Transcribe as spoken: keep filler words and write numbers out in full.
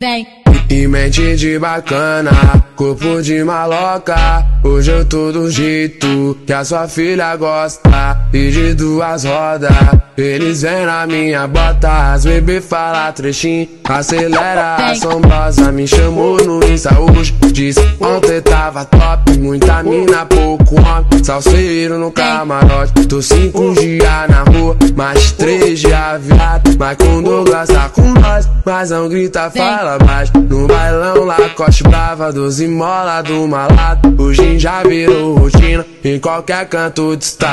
Vem. E mente de bacana, corpo de maloca. Hoje eu tô do jeito que a sua filha gosta. E de duas rodas, eles vêm na minha bota. As bebê fala trechinho, acelera assombrosa. Me chamou no Insta hoje, disse ontem tava top. Muita mina, pouco homem, salseiro no camarote. Tô cinco dias na rua, mais três dias viado. Mas com Douglas tá com nós, mas não grita, fala baixo. No bailão, Lacoste brava, doze mola do malado. Hoje já virou rotina, em qualquer canto de estado.